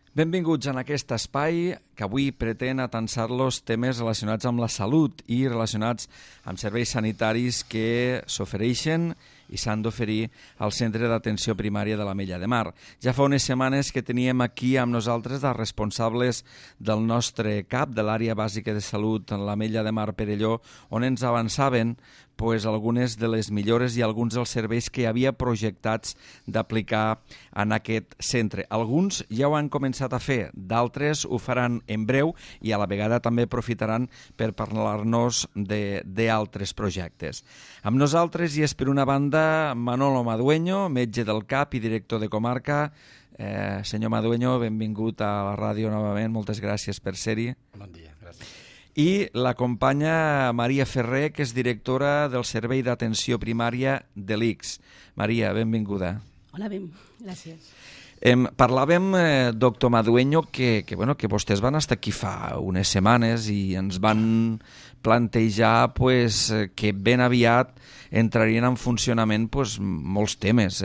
Benvinguts en aquest espai que avui pretén atansar-los temes relacionats amb la salut i relacionats amb serveis sanitaris que s'ofereixen i s'han d'oferir al Centre d'Atenció Primària de l'Ametlla de Mar. Ja fa unes setmanes que teníem aquí amb nosaltres els responsables del nostre CAP, de l'àrea bàsica de salut en l'Ametlla de Mar Perelló, on ens avançaven algunes de les millores i alguns dels serveis que havia projectats d'aplicar en aquest centre. Alguns ja ho han començat a fer, d'altres ho faran en breu i a la vegada també aprofitaran per parlar-nos d'altres projectes. Amb nosaltres hi és, per una banda, Manolo Madueño, metge del CAP i director de comarca. Senyor Madueño, benvingut a la ràdio novament, moltes gràcies per ser-hi. Bon dia, gràcies. I la companya Maria Ferrer, que és directora del Servei d'Atenció Primària de l'ICS. Maria, benvinguda. Hola, gràcies. Parlàvem, doctor Madueño, que vostès van estar aquí fa unes setmanes i ens van plantejar que ben aviat entrarien en funcionament molts temes,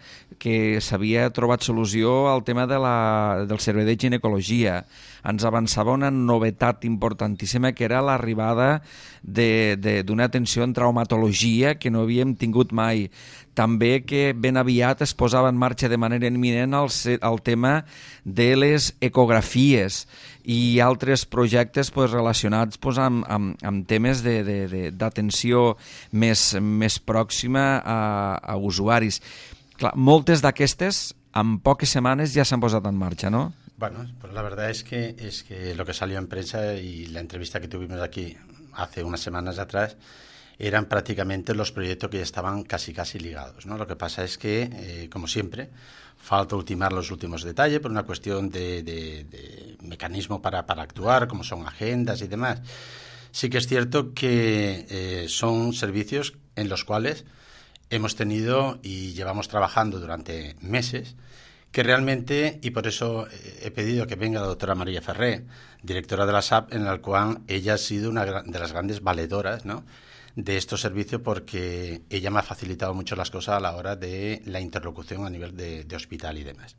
que s'havia trobat solució al tema del servei de ginecologia. Ens avançava una novetat importantíssima, que era l'arribada d'una atenció en traumatologia que no havíem tingut mai. També que ben aviat es posava en marxa de manera imminent el tema de les ecografies i altres projectes relacionats amb temes d'atenció més pròxima a usuaris. Clar, moltes d'aquestes en poques setmanes ja s'han posat en marxa, ¿no? Bueno, pues la verdad es que lo que salió en prensa y la entrevista que tuvimos aquí hace unas semanas atrás eran prácticamente los proyectos que ya estaban casi ligados, ¿no? Lo que pasa es que, como siempre, falta ultimar los últimos detalles por una cuestión de mecanismo para actuar, como son agendas y demás. Sí que es cierto que son servicios en los cuales hemos tenido y llevamos trabajando durante meses, que realmente, y por eso he pedido que venga la doctora María Ferrer, directora de la SAP, en la cual ella ha sido una de las grandes valedoras, ¿no?, de estos servicios, porque ella me ha facilitado mucho las cosas a la hora de la interlocución a nivel de hospital y demás.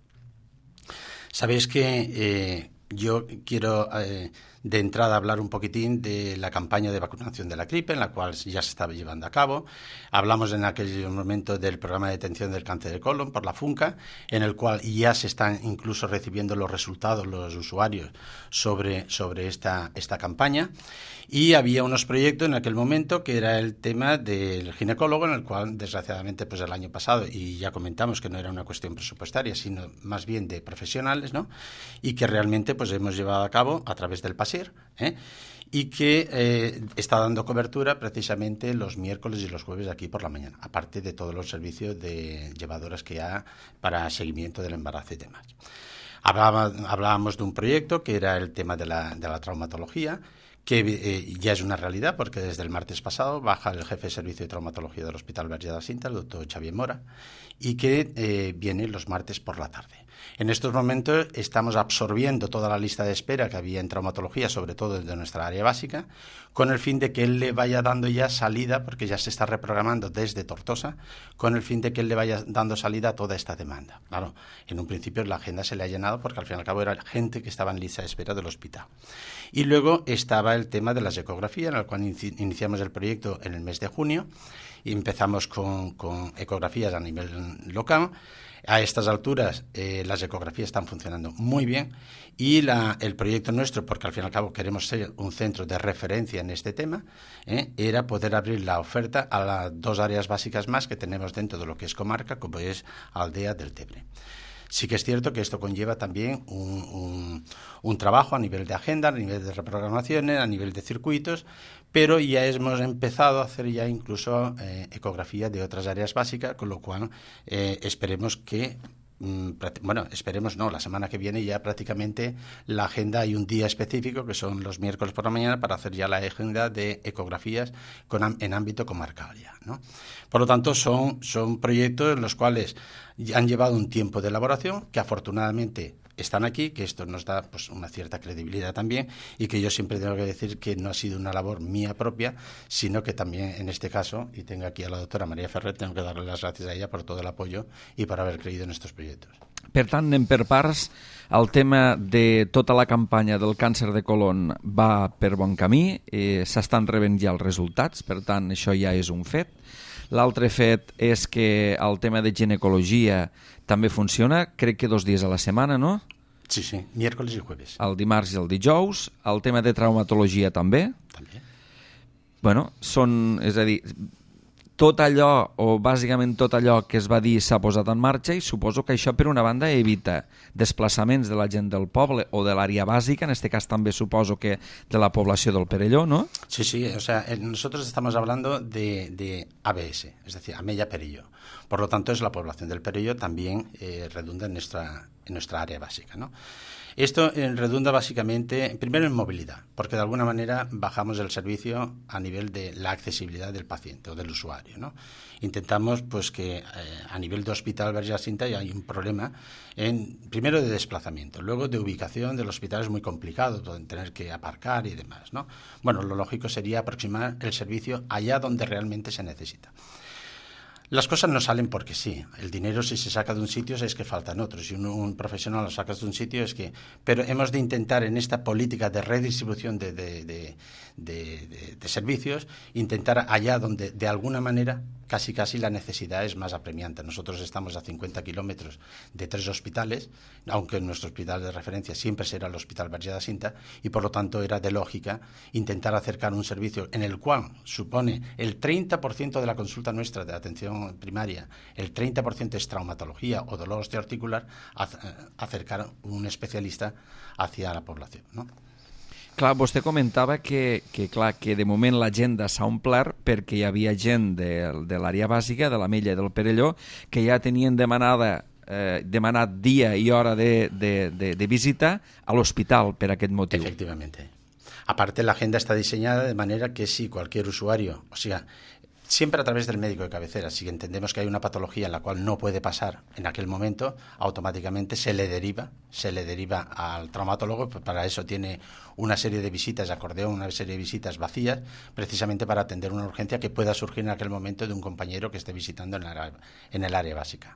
Sabéis que yo quiero de entrada hablar un poquitín de la campaña de vacunación de la gripe, en la cual ya se estaba llevando a cabo. Hablamos en aquel momento del programa de detención del cáncer de colon por la FUNCA, en el cual ya se están incluso recibiendo los resultados los usuarios sobre esta campaña. Y había unos proyectos en aquel momento que era el tema del ginecólogo, en el cual desgraciadamente el año pasado, y ya comentamos que no era una cuestión presupuestaria, sino más bien de profesionales, ¿no?, y que realmente hemos llevado a cabo a través del PASIR, y que está dando cobertura precisamente los miércoles y los jueves aquí por la mañana, aparte de todos los servicios de llevadoras que hay para seguimiento del embarazo y demás. Hablábamos de un proyecto que era el tema de la traumatología, que ya es una realidad, porque desde el martes pasado baja el jefe de servicio de traumatología del Hospital Verge de la Cinta, el doctor Xavier Mora, y que viene los martes por la tarde. En estos momentos estamos absorbiendo toda la lista de espera que había en traumatología, sobre todo de nuestra área básica, con el fin de que él le vaya dando ya salida, porque ya se está reprogramando desde Tortosa, con el fin de que él le vaya dando salida a toda esta demanda. Claro, en un principio la agenda se le ha llenado porque al fin y al cabo era gente que estaba en lista de espera del hospital. Y luego estaba el tema de las ecografías, en el cual iniciamos el proyecto en el mes de junio y empezamos con ecografías a nivel local. A estas alturas las ecografías están funcionando muy bien y el proyecto nuestro, porque al fin y al cabo queremos ser un centro de referencia en este tema, era poder abrir la oferta a las dos áreas básicas más que tenemos dentro de lo que es comarca, como es Aldea del Tebre. Sí que es cierto que esto conlleva también un trabajo a nivel de agenda, a nivel de reprogramaciones, a nivel de circuitos, pero ya hemos empezado a hacer ya incluso ecografía de otras áreas básicas, con lo cual esperemos que esperemos no, la semana que viene ya prácticamente la agenda, hay un día específico que son los miércoles por la mañana para hacer ya la agenda de ecografías en ámbito comarcal ya, ¿no? Por lo tanto son proyectos en los cuales han llevado un tiempo de elaboración que afortunadamente están aquí, que esto nos da una cierta credibilidad también, y que yo siempre tengo que decir que no ha sido una labor mía propia, sino que también en este caso, y tengo aquí a la doctora María Ferrer, tengo que darle las gracias a ella por todo el apoyo y por haber creído en estos proyectos. Per tant, anem per parts. El tema de tota la campanya del càncer de colon va per bon camí, s'estan rebent ja els resultats, per tant, això ja és un fet. L'altre fet és que el tema de ginecologia també funciona, crec que 2 dies a la setmana, no? Sí, sí, miércoles i jueves. El dimarts i el dijous. El tema de traumatologia també. També. Bueno, és a dir, tot allò, o bàsicament tot allò que es va dir s'ha posat en marxa i suposo que això per una banda evita desplaçaments de la gent del poble o de l'àrea bàsica, en este cas també suposo que de la població del Perelló, ¿no? Sí, sí, o sea, nosotros estamos hablando de ABS, es decir, Amella Perelló. Por lo tanto, es la población del Perelló también redunda en nuestra área básica, ¿no? Esto redunda básicamente, primero en movilidad, porque de alguna manera bajamos el servicio a nivel de la accesibilidad del paciente o del usuario, ¿no? Intentamos pues que a nivel de Hospital Verge Jacinta hay un problema primero de desplazamiento, luego de ubicación del hospital es muy complicado, pueden tener que aparcar y demás, ¿no? Bueno, lo lógico sería aproximar el servicio allá donde realmente se necesita. Las cosas no salen porque sí. El dinero, si se saca de un sitio, es que faltan otros. Si un profesional lo sacas de un sitio, es que... Pero hemos de intentar en esta política de redistribución de servicios, intentar allá donde de alguna manera casi la necesidad es más apremiante. Nosotros estamos a 50 kilómetros de 3 hospitales, aunque nuestro hospital de referencia siempre será el Hospital Verge Jacinta, y por lo tanto era de lógica intentar acercar un servicio en el cual supone el 30% de la consulta nuestra de atención primaria, el 30% es traumatología o dolor osteoarticular, acercar un especialista hacia la población, ¿no? Clar, vostè comentava que de moment l'agenda s'ha omplert perquè hi havia gent de l'àrea bàsica, de l'Amella i del Perelló, que ja tenien demanat dia i hora de visita a l'hospital per aquest motiu. Efectivamente. Aparte, la agenda está diseñada de manera que si cualquier usuario, o sea, siempre a través del médico de cabecera, si entendemos que hay una patología en la cual no puede pasar en aquel momento, automáticamente se le deriva al traumatólogo, pues para eso tiene una serie de visitas de acordeón, una serie de visitas vacías, precisamente para atender una urgencia que pueda surgir en aquel momento de un compañero que esté visitando en el área bàsica.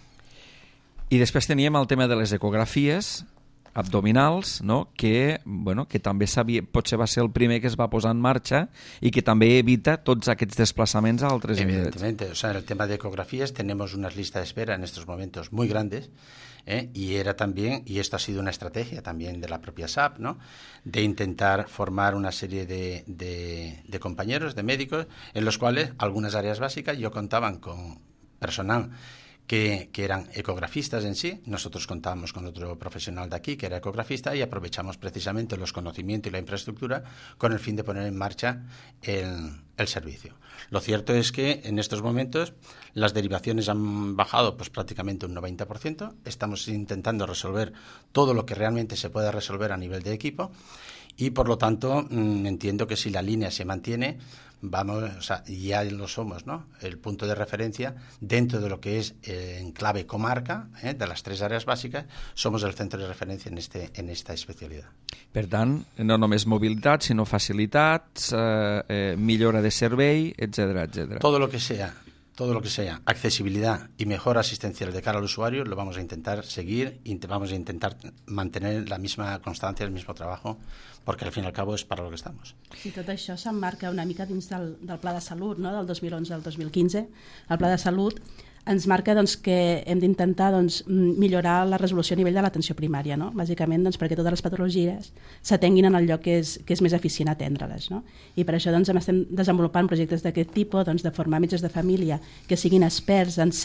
I després teníem el tema de les ecografies abdominals, no? que també potser va ser el primer que es va posar en marxa y que també evita tots aquests desplaçaments a altres indrets. Evidentemente, o sea, en el tema de ecografías tenemos unas listas de espera en estos momentos muy grandes, y era también, y esto ha sido una estrategia también de la propia SAP, ¿no? De intentar formar una serie de compañeros, de médicos, en los cuales algunas áreas básicas yo contaban con personal que eran ecografistas en sí. Nosotros contábamos con otro profesional de aquí que era ecografista y aprovechamos precisamente los conocimientos y la infraestructura con el fin de poner en marcha el servicio. Lo cierto es que en estos momentos las derivaciones han bajado pues prácticamente un 90%. Estamos intentando resolver todo lo que realmente se pueda resolver a nivel de equipo y por lo tanto entiendo que si la línea se mantiene, o sea, ya lo somos, ¿no? El punto de referencia dentro de lo que es en clave comarca, de las 3 áreas bàsiques, somos el centro de referencia en esta especialidad. Per tant, no només mobilitat, sinó facilitats, millora de servei, etcétera. Todo lo que sea accesibilidad y mejora asistencial de cara al usuario lo vamos a intentar seguir y vamos a intentar mantener la misma constancia, el mismo trabajo, porque al fin y al cabo es para lo que estamos. Sí, tot això s'emmarca una mica dins del Pla de Salut, no? Del 2011 al 2015. El Pla de Salut ens marca que hem d'intentar millorar la resolució a nivell de l'atenció primària, no? Bàsicament perquè totes les patologies s'atenguin en el lloc que és més eficient atendre-les, no? I per això estem desenvolupant projectes d'aquest tipus, de formar metges de família que siguin experts en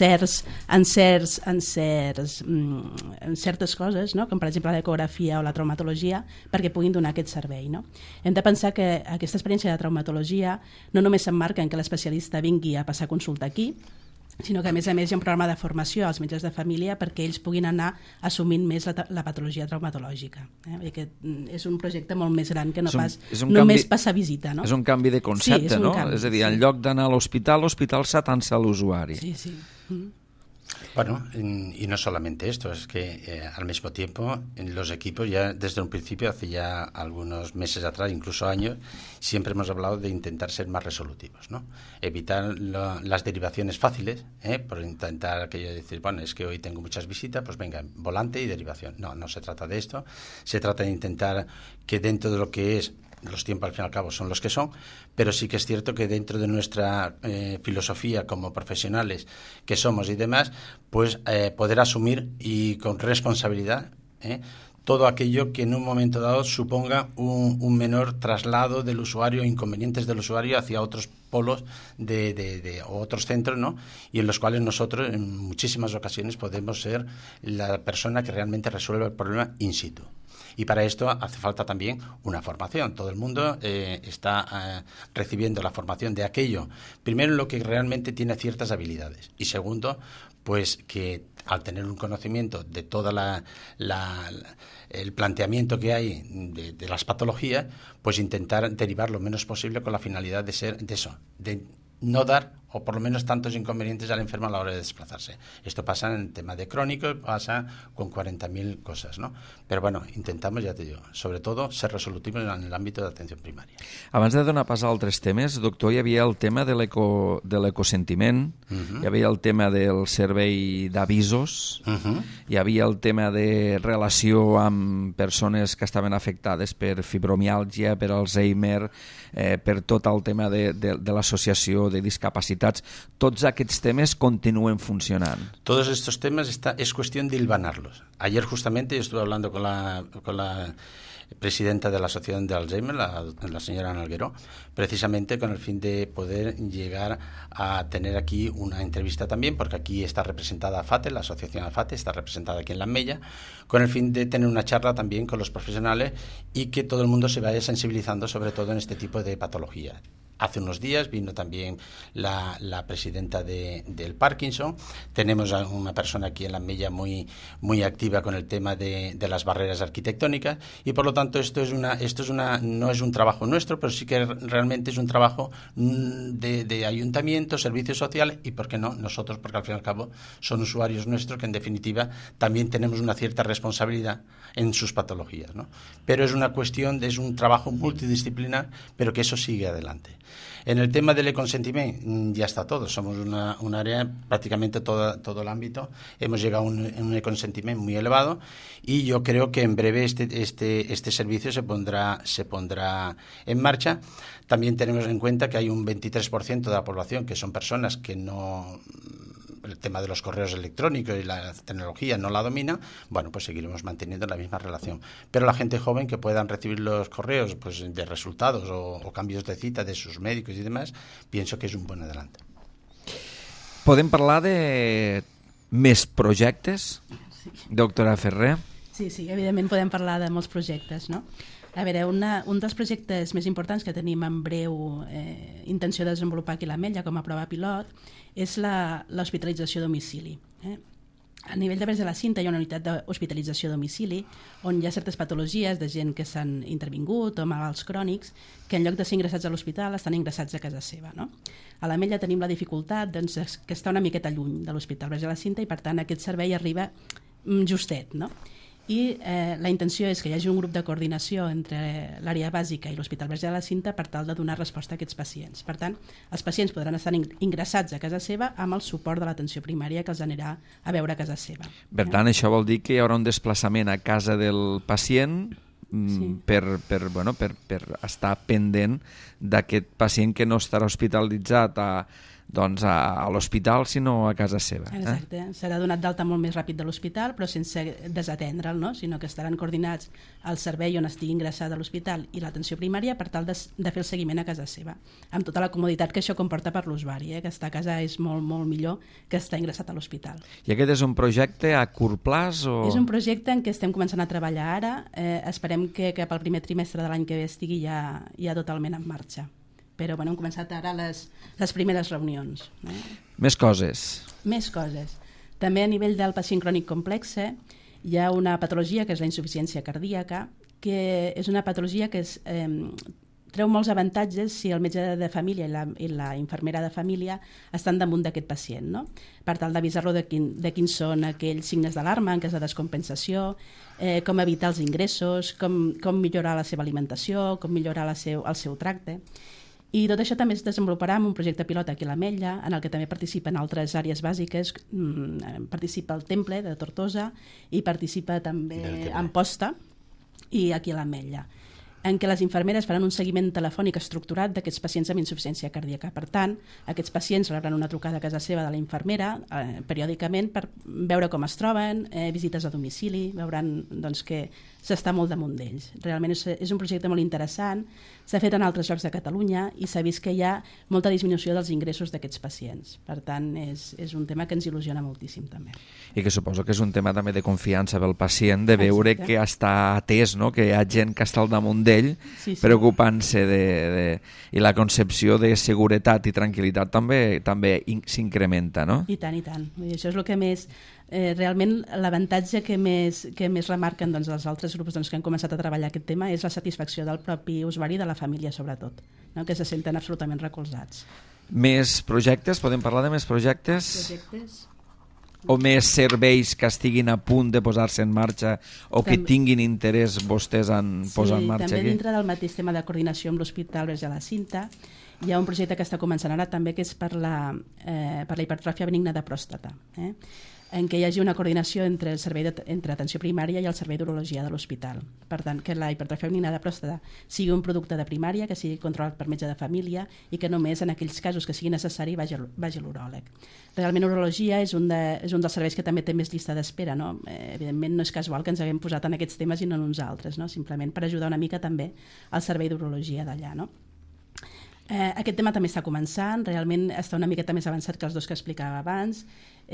certes coses, no? Com per exemple l'ecografia o la traumatologia, perquè puguin donar aquest servei, no? Hem de pensar que aquesta experiència de traumatologia no només s'emmarca en que l'especialista vingui a passar consulta aquí, sinó que a més hi ha un programa de formació als metges de família perquè ells puguin anar assumint més la patologia traumatològica. Que és un projecte molt més gran que no pas només passar visita. No? És un canvi de concepte, no? És a dir, en lloc d'anar a l'hospital, l'hospital s'atansa a l'usuari. Sí. Bueno, y no solamente esto, es que al mismo tiempo en los equipos ya desde un principio, hace ya algunos meses atrás, incluso años, siempre hemos hablado de intentar ser más resolutivos, ¿no? Evitar las derivaciones fáciles, por intentar aquello de decir, bueno, es que hoy tengo muchas visitas, pues venga, volante y derivación. No, no se trata de esto, se trata de intentar que dentro de lo que es los tiempos al fin y al cabo son los que son, pero sí que es cierto que dentro de nuestra filosofía como profesionales que somos y demás, pues poder asumir y con responsabilidad todo aquello que en un momento dado suponga un menor traslado del usuario, inconvenientes del usuario hacia otros polos o otros centros, ¿no? Y en los cuales nosotros en muchísimas ocasiones podemos ser la persona que realmente resuelve el problema in situ. Y para esto hace falta también una formación. Todo el mundo está recibiendo la formación de aquello, primero en lo que realmente tiene ciertas habilidades y segundo, pues que al tener un conocimiento de toda el planteamiento que hay de las patologías, pues intentar derivar lo menos posible con la finalidad de no dar o por lo menos tantos inconvenientes al enfermo a la hora de desplazarse. Esto pasa en el tema de crónicos, pasa con 40.000 cosas, ¿no? Pero bueno, intentamos, ja te digo, sobre todo ser resolutivos en el ámbito de atenció primària. Abans de donar pas a altres temes, doctor, hi havia el tema de l'ecosentiment, hi havia el tema del servei d'avisos, hi havia el tema de relació amb persones que estaven afectades per fibromiàlgia, per Alzheimer, per tot el tema de l'associació de discapacitats. Tots aquests temes continúen funcionando. Todos estos temas es cuestión de hilvanarlos. Ayer justamente yo estuve hablando con la presidenta de la Asociación de Alzheimer, la señora Ana Alguero, precisamente con el fin de poder llegar a tener aquí una entrevista también, porque aquí está representada AFATE, la asociación AFATE, está representada aquí en La Mella, con el fin de tener una charla también con los profesionales y que todo el mundo se vaya sensibilizando sobre todo en este tipo de patologías. Hace unos días vino también la presidenta del Parkinson. Tenemos a una persona aquí en La Mella muy activa con el tema de las barreras arquitectónicas y por lo tanto esto no es un trabajo nuestro, pero sí que realmente es un trabajo de ayuntamiento, servicios sociales y, ¿por qué no?, nosotros, porque al fin y al cabo son usuarios nuestros que en definitiva también tenemos una cierta responsabilidad en sus patologías, ¿no? Pero es una cuestión, es un trabajo multidisciplinar, pero que eso sigue adelante. En el tema del e-consentiment ya está todo, somos un área, prácticamente todo el ámbito, hemos llegado a un e-consentiment muy elevado y yo creo que en breve este servicio se pondrá en marcha. También tenemos en cuenta que hay un 23% de la población que son personas que no... el tema de los correos electrónicos y la tecnología no la domina, bueno, pues seguiremos manteniendo la misma relación. Pero la gente joven que puedan recibir los correos pues de resultados o cambios de cita de sus médicos y demás, pienso que és un bon adelante. Podem parlar de més projectes, doctora Ferrer? Sí, evidentment podem parlar de molts projectes, no? A veure, un dels projectes més importants que tenim en breu intenció de desenvolupar aquí a l'Ametlla com a prova pilot és l'hospitalització a domicili. A nivell de Verge de la Cinta hi ha una unitat d'hospitalització a domicili on hi ha certes patologies de gent que s'han intervingut o malalts crònics que en lloc de ser ingressats a l'hospital estan ingressats a casa seva, no? A l'Ametlla tenim la dificultat doncs, que està una miqueta lluny de l'Hospital Verge de la Cinta i per tant aquest servei arriba justet, no? I la intenció és que hi hagi un grup de coordinació entre l'àrea bàsica i l'Hospital Verge de la Cinta per tal de donar resposta a aquests pacients. Per tant, els pacients podran estar ingressats a casa seva amb el suport de l'atenció primària que els anirà a veure a casa seva. Per tant, això vol dir que hi haurà un desplaçament a casa del pacient per estar pendent d'aquest pacient que no estarà hospitalitzat a l'hospital, sinó a casa seva. Exacte, serà donat d'alta molt més ràpid de l'hospital, però sense desatendre'l, no? Sinó que estaran coordinats al servei on estigui ingressat a l'hospital i l'atenció primària per tal de fer el seguiment a casa seva, amb tota la comoditat que això comporta per l'usuari, que estar a casa és molt, molt millor que estar ingressat a l'hospital. I aquest és un projecte a curt plaç? És un projecte en què estem començant a treballar ara, esperem que cap al primer trimestre de l'any que ve estigui ja totalment en marxa. Però hem començat ara les primeres reunions. Més coses? Més coses. També a nivell del pacient crònic complex hi ha una patologia que és la insuficiència cardíaca, que és una patologia que treu molts avantatges si el metge de família i la infermera de família estan damunt d'aquest pacient, no? Per tal d'avisar-lo de quins són aquells signes d'alarma en cas de descompensació, com evitar els ingressos, com millorar la seva alimentació, com millorar el seu tracte. I tot això també es desenvoluparà en un projecte pilot aquí a l'Ametlla, en el que també participen altres àrees bàsiques. Participa el Temple de Tortosa i participa també Amposta i aquí a l'Ametlla, en què les infermeres faran un seguiment telefònic estructurat d'aquests pacients amb insuficiència cardíaca. Per tant, aquests pacients rebran una trucada a casa seva de la infermera periòdicament per veure com es troben, visites a domicili, veuran doncs, que s'està molt damunt d'ells. Realment és un projecte molt interessant, s'ha fet en altres llocs de Catalunya i s'ha vist que hi ha molta disminució dels ingressos d'aquests pacients. Per tant, és un tema que ens il·lusiona moltíssim també. I que suposo que és un tema també de confiança pel pacient, de veure que està atès, no? Que hi ha gent que està al damunt d'ell, preocupant-se i la concepció de seguretat i tranquil·litat també s'incrementa, no? I tant, i tant. Això és el que més... realment l'avantatge que més remarquen doncs, els altres grups que han començat a treballar aquest tema és la satisfacció del propi usuari i de la família sobretot, no? Que se senten absolutament recolzats. Més projectes? Podem parlar de més projectes? O més serveis que estiguin a punt de posar-se en marxa o que tinguin interès vostès en posar en marxa també aquí? Dintre del mateix tema de coordinació amb l'Hospital Verge de la Cinta hi ha un projecte que està començant ara també que és per la hipertròfia benigna de pròstata, en què hi hagi una coordinació entre el servei entre atenció primària i el servei d'urologia de l'hospital. Per tant, que la hipertròfia benigna de pròstata sigui un producte de primària, que sigui controlat per metge de família i que només en aquells casos que sigui necessari vagi l'uròleg. Realment urologia és un dels serveis que també té més llista d'espera, no? Evidentment no és casual que ens haguem posat en aquests temes i no en uns altres, no? Simplement per ajudar una mica també al servei d'urologia d'allà, no? Aquest tema també està començant, realment està una miqueta més avançat que els dos que explicava abans.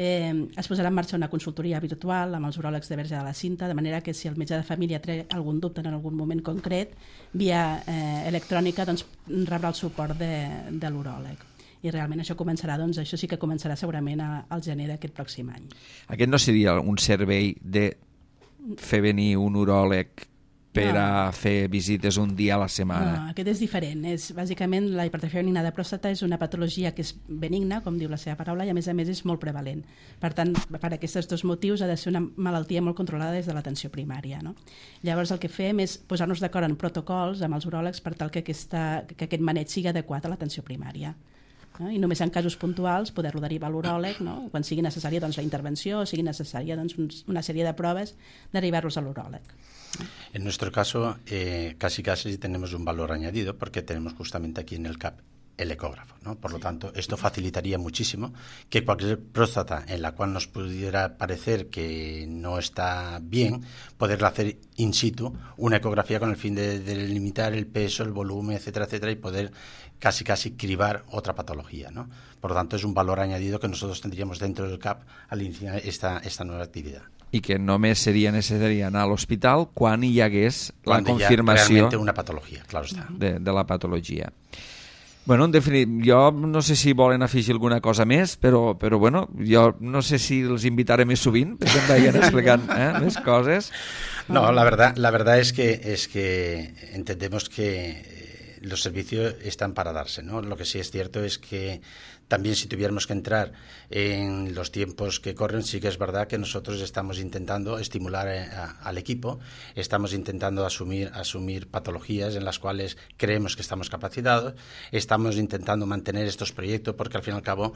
Es posarà en marxa una consultoria virtual amb els uròlegs de Verge de la Cinta, de manera que si el metge de família té algun dubte en algun moment concret, via electrònica doncs, rebrà el suport de l'uròleg. I realment això començarà, doncs això sí que començarà segurament al gener d'aquest pròxim any. Aquest no seria un servei de fer venir un uròleg per a fer visites un dia a la setmana? No, aquest és diferent. Bàsicament, la hipertròfia benigna de pròstata és una patologia que és benigna, com diu la seva paraula, i a més és molt prevalent. Per tant, per aquests dos motius ha de ser una malaltia molt controlada des de l'atenció primària, no? Llavors el que fem és posar-nos d'acord en protocols amb els uròlegs per tal que aquest maneig sigui adequat a l'atenció primària. No? I només en casos puntuals poder-lo derivar a l'uròleg, no? Quan sigui necessària doncs, la intervenció o sigui necessària doncs, una sèrie de proves, derivar-los a l'uròleg. En nuestro caso, casi tenemos un valor añadido porque tenemos justamente aquí en el CAP el ecógrafo, ¿no? Por lo tanto, esto facilitaría muchísimo que cualquier próstata en la cual nos pudiera parecer que no está bien, poderla hacer in situ, una ecografía con el fin de delimitar el peso, el volumen, etcétera, etcétera, y poder casi cribar otra patología, ¿no? Por lo tanto, es un valor añadido que nosotros tendríamos dentro del CAP al iniciar esta nueva actividad. I que només seria necessari anar a l'hospital quan hi hagués la confirmació una patologia, claro està. De la patologia. Bueno, en definitiva, jo no sé si volen afegir alguna cosa més, però bueno, jo no sé si els invitaré més sovint, perquè em vagin explicant més coses. No, la verdad es que entendemos que los servicios están para darse, ¿no? Lo que sí es cierto es que también si tuviéramos que entrar en los tiempos que corren, sí que es verdad que nosotros estamos intentando estimular al equipo, estamos intentando asumir patologías en las cuales creemos que estamos capacitados, estamos intentando mantener estos proyectos porque al fin y al cabo,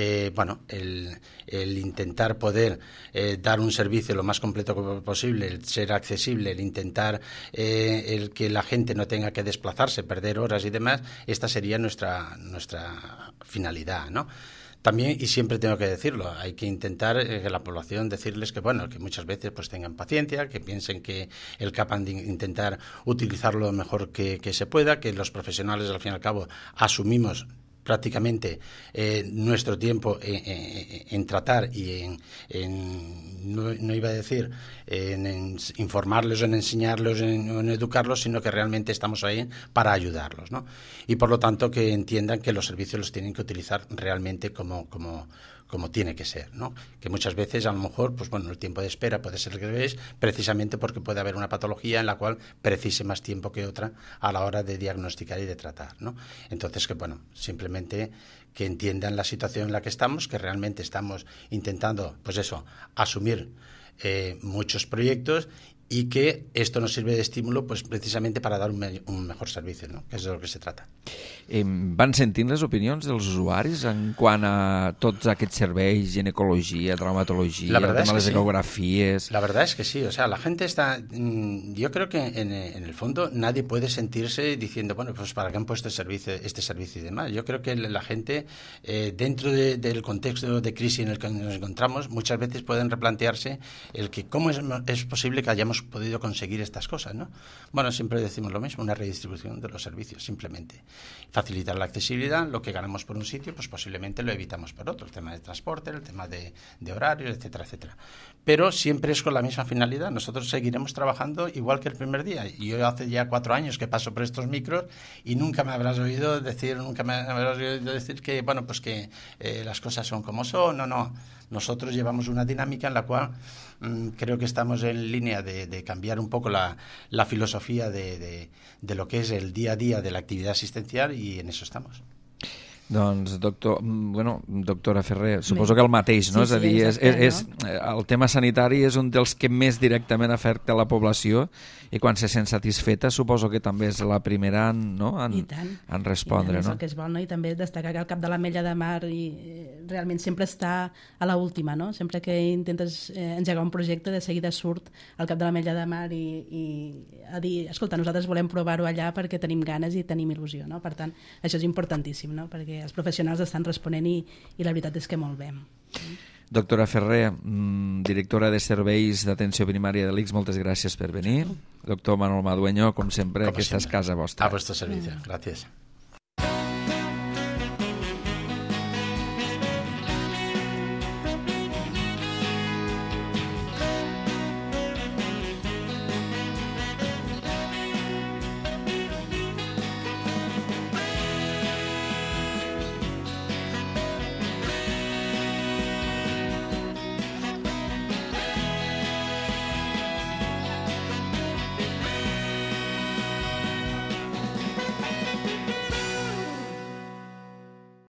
el intentar poder dar un servicio lo más completo posible, el ser accesible, el intentar el que la gente no tenga que desplazarse, perder horas y demás, esta sería nuestra finalidad, ¿no? También, y siempre tengo que decirlo, hay que intentar que la población decirles que muchas veces pues tengan paciencia, que piensen que el CAP han de intentar utilizarlo lo mejor que se pueda, que los profesionales al fin y al cabo asumimos prácticamente nuestro tiempo en tratar y no iba a decir en informarlos, en enseñarlos, en educarlos, sino que realmente estamos ahí para ayudarlos, ¿no? Y por lo tanto que entiendan que los servicios los tienen que utilizar realmente como como tiene que ser, ¿no? Que muchas veces a lo mejor, pues bueno, el tiempo de espera puede ser el que es precisamente porque puede haber una patología en la cual precise más tiempo que otra a la hora de diagnosticar y de tratar, ¿no? Entonces, que bueno, simplemente que entiendan la situación en la que estamos, que realmente estamos intentando, pues eso, asumir muchos proyectos y que esto nos sirve de estímulo pues precisamente para dar un mejor servicio, ¿no? Que és de lo que se trata. Van sentint les opinions dels usuaris en quant a tots aquests serveis, ginecologia, traumatologia, el tema de las ecografías? La verdad es que sí, o sea, la gente está... Yo creo que en el fondo nadie puede sentirse diciendo, bueno, pues ¿para qué han puesto este servicio y demás? Yo creo que la gente, dentro del contexto de crisis en el que nos encontramos, muchas veces pueden replantearse el que cómo es posible que hayamos podido conseguir estas cosas, ¿no? Bueno, siempre decimos lo mismo, una redistribución de los servicios, simplemente. Facilitar la accesibilidad, lo que ganamos por un sitio, pues posiblemente lo evitamos por otro, el tema de transporte, el tema de horarios, etcétera, etcétera. Pero siempre es con la misma finalidad. Nosotros seguiremos trabajando igual que el primer día. Y yo hace ya 4 años que paso por estos micros y nunca me habrás oído decir que, bueno, pues que las cosas son como son, no. Nosotros llevamos una dinámica en la cual creo que estamos en línea de cambiar un poco la filosofía de lo que es el día a día de la actividad asistencial y en eso estamos. Doncs, doctora Ferrer, suposo que el mateix, no? Sí, és a dir, exacte, el tema sanitari és un dels que més directament afecta la població i quan se sent satisfeta suposo que també és la primera en respondre. És el que es vol, no? I també destacar que el cap de l'Ametlla de Mar realment sempre està a l'última, no? Sempre que intentes engegar un projecte, de seguida surt el cap de l'Ametlla de Mar i a dir, escolta, nosaltres volem provar-ho allà perquè tenim ganes i tenim il·lusió, no? Per tant, això és importantíssim, no? Perquè els professionals estan responent i la veritat és que molt bé. Doctora Ferrer, directora de Serveis d'Atenció Primària de l'ICS, moltes gràcies per venir. Doctor Manuel Madueño, com sempre, aquesta és casa vostra. A vuestro servicio. Gracias.